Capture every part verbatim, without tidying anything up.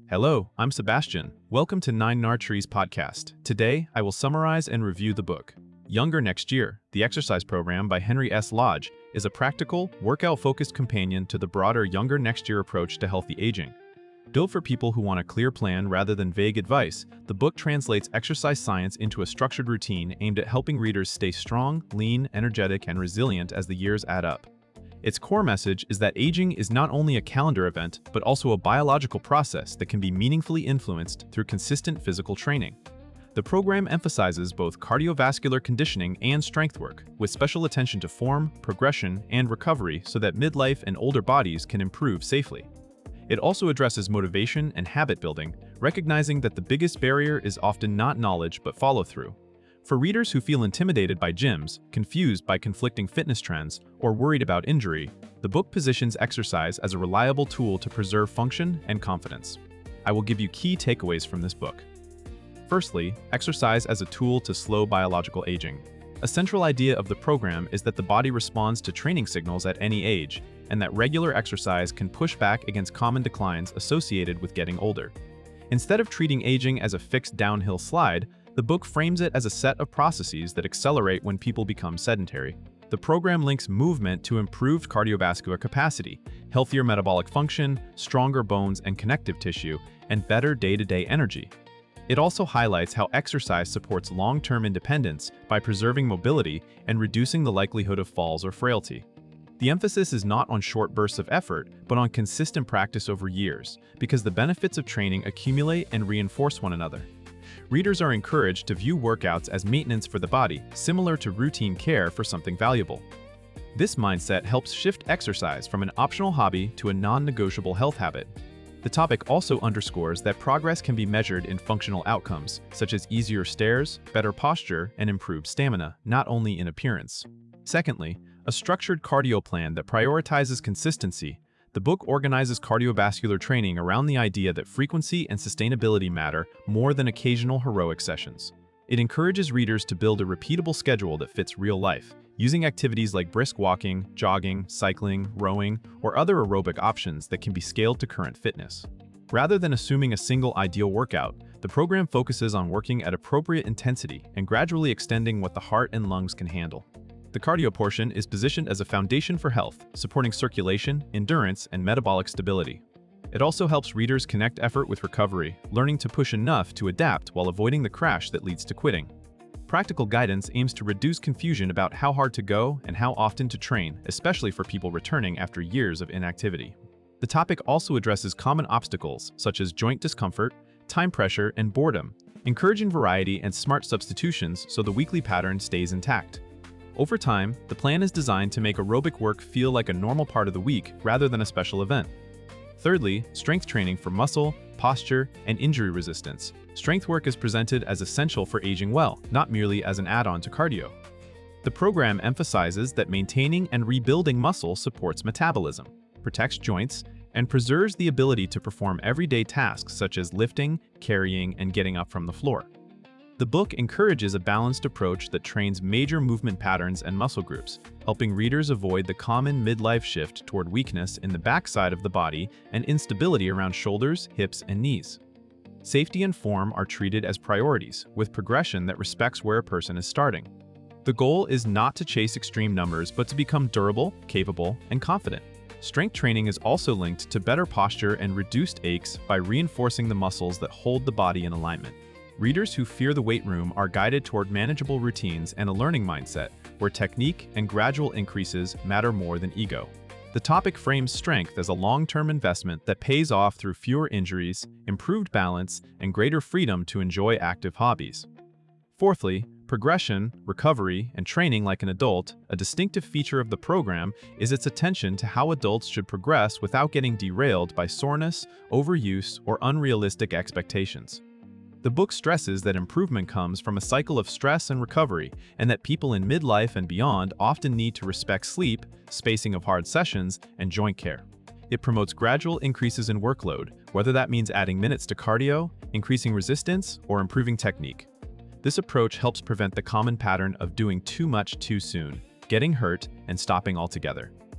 Hello, I'm Sebastian. Welcome to Nine Nartrees podcast. Today, I will summarize and review the book. Younger Next Year, The Exercise Program by Henry S. Lodge, is a practical, workout-focused companion to the broader Younger Next Year approach to healthy aging. Built for people who want a clear plan rather than vague advice, the book translates exercise science into a structured routine aimed at helping readers stay strong, lean, energetic, and resilient as the years add up. Its core message is that aging is not only a calendar event, but also a biological process that can be meaningfully influenced through consistent physical training. The program emphasizes both cardiovascular conditioning and strength work, with special attention to form, progression, and recovery so that midlife and older bodies can improve safely. It also addresses motivation and habit building, recognizing that the biggest barrier is often not knowledge but follow-through. For readers who feel intimidated by gyms, confused by conflicting fitness trends, or worried about injury, the book positions exercise as a reliable tool to preserve function and confidence. I will give you key takeaways from this book. Firstly, exercise as a tool to slow biological aging. A central idea of the program is that the body responds to training signals at any age, and that regular exercise can push back against common declines associated with getting older. Instead of treating aging as a fixed downhill slide, the book frames it as a set of processes that accelerate when people become sedentary. The program links movement to improved cardiovascular capacity, healthier metabolic function, stronger bones and connective tissue, and better day-to-day energy. It also highlights how exercise supports long-term independence by preserving mobility and reducing the likelihood of falls or frailty. The emphasis is not on short bursts of effort, but on consistent practice over years, because the benefits of training accumulate and reinforce one another. Readers are encouraged to view workouts as maintenance for the body, similar to routine care for something valuable. This mindset helps shift exercise from an optional hobby to a non-negotiable health habit. The topic also underscores that progress can be measured in functional outcomes, such as easier stairs, better posture, and improved stamina, not only in appearance. Secondly, a structured cardio plan that prioritizes consistency. The book organizes cardiovascular training around the idea that frequency and sustainability matter more than occasional heroic sessions. It encourages readers to build a repeatable schedule that fits real life, using activities like brisk walking, jogging, cycling, rowing, or other aerobic options that can be scaled to current fitness. Rather than assuming a single ideal workout, the program focuses on working at appropriate intensity and gradually extending what the heart and lungs can handle. The cardio portion is positioned as a foundation for health, supporting circulation, endurance, and metabolic stability. It also helps readers connect effort with recovery, learning to push enough to adapt while avoiding the crash that leads to quitting. Practical guidance aims to reduce confusion about how hard to go and how often to train, especially for people returning after years of inactivity. The topic also addresses common obstacles, such as joint discomfort, time pressure, and boredom, encouraging variety and smart substitutions so the weekly pattern stays intact. Over time, the plan is designed to make aerobic work feel like a normal part of the week rather than a special event. Thirdly, strength training for muscle, posture, and injury resistance. Strength work is presented as essential for aging well, not merely as an add-on to cardio. The program emphasizes that maintaining and rebuilding muscle supports metabolism, protects joints, and preserves the ability to perform everyday tasks such as lifting, carrying, and getting up from the floor. The book encourages a balanced approach that trains major movement patterns and muscle groups, helping readers avoid the common midlife shift toward weakness in the backside of the body and instability around shoulders, hips, and knees. Safety and form are treated as priorities, with progression that respects where a person is starting. The goal is not to chase extreme numbers, but to become durable, capable, and confident. Strength training is also linked to better posture and reduced aches by reinforcing the muscles that hold the body in alignment. Readers who fear the weight room are guided toward manageable routines and a learning mindset, where technique and gradual increases matter more than ego. The topic frames strength as a long-term investment that pays off through fewer injuries, improved balance, and greater freedom to enjoy active hobbies. Fourthly, progression, recovery, and training like an adult. A distinctive feature of the program is its attention to how adults should progress without getting derailed by soreness, overuse, or unrealistic expectations. The book stresses that improvement comes from a cycle of stress and recovery, and that people in midlife and beyond often need to respect sleep, spacing of hard sessions, and joint care. It promotes gradual increases in workload, whether that means adding minutes to cardio, increasing resistance, or improving technique. This approach helps prevent the common pattern of doing too much too soon, getting hurt, and stopping altogether.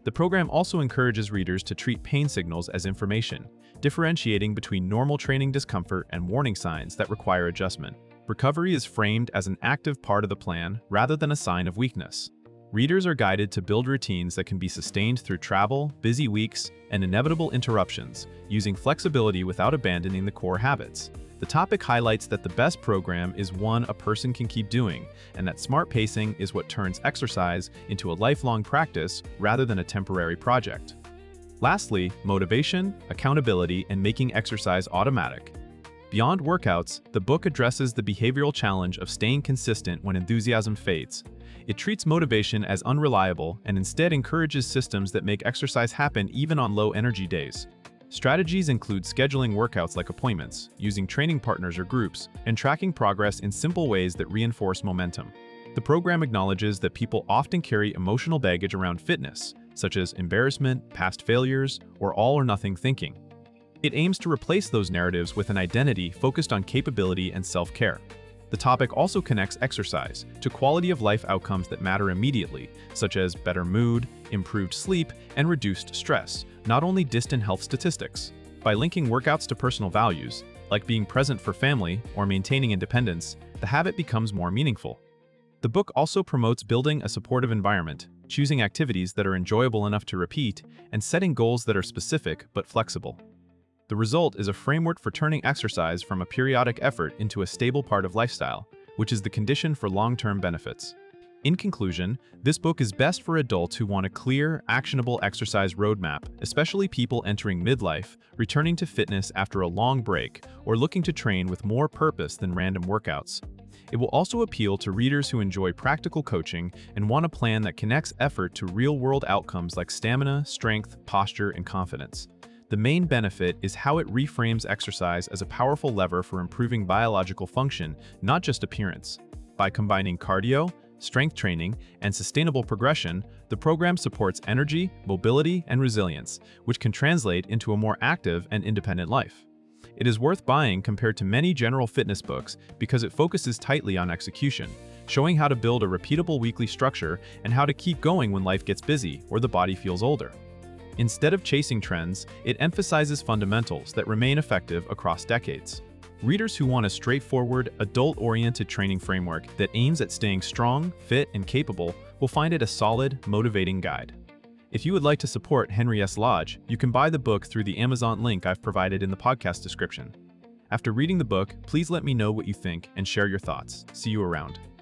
The program also encourages readers to treat pain signals as information, differentiating between normal training discomfort and warning signs that require adjustment. Recovery is framed as an active part of the plan rather than a sign of weakness. Readers are guided to build routines that can be sustained through travel, busy weeks, and inevitable interruptions, using flexibility without abandoning the core habits. The topic highlights that the best program is one a person can keep doing, and that smart pacing is what turns exercise into a lifelong practice rather than a temporary project. Lastly, motivation, accountability, and making exercise automatic. Beyond workouts, the book addresses the behavioral challenge of staying consistent when enthusiasm fades. It treats motivation as unreliable and instead encourages systems that make exercise happen even on low-energy days. Strategies include scheduling workouts like appointments, using training partners or groups, and tracking progress in simple ways that reinforce momentum. The program acknowledges that people often carry emotional baggage around fitness, such as embarrassment, past failures, or all-or-nothing thinking. It aims to replace those narratives with an identity focused on capability and self-care. The topic also connects exercise to quality-of-life outcomes that matter immediately, such as better mood, improved sleep, and reduced stress, not only distant health statistics. By linking workouts to personal values, like being present for family or maintaining independence, the habit becomes more meaningful. The book also promotes building a supportive environment, choosing activities that are enjoyable enough to repeat, and setting goals that are specific but flexible. The result is a framework for turning exercise from a periodic effort into a stable part of lifestyle, which is the condition for long-term benefits. In conclusion, this book is best for adults who want a clear, actionable exercise roadmap, especially people entering midlife, returning to fitness after a long break, or looking to train with more purpose than random workouts. It will also appeal to readers who enjoy practical coaching and want a plan that connects effort to real-world outcomes like stamina, strength, posture, and confidence. The main benefit is how it reframes exercise as a powerful lever for improving biological function, not just appearance. By combining cardio, strength training, and sustainable progression, the program supports energy, mobility, and resilience, which can translate into a more active and independent life. It is worth buying compared to many general fitness books because it focuses tightly on execution, showing how to build a repeatable weekly structure and how to keep going when life gets busy or the body feels older. Instead of chasing trends, it emphasizes fundamentals that remain effective across decades. Readers who want a straightforward, adult-oriented training framework that aims at staying strong, fit, and capable will find it a solid, motivating guide. If you would like to support Henry S. Lodge, you can buy the book through the Amazon link I've provided in the podcast description. After reading the book, please let me know what you think and share your thoughts. See you around.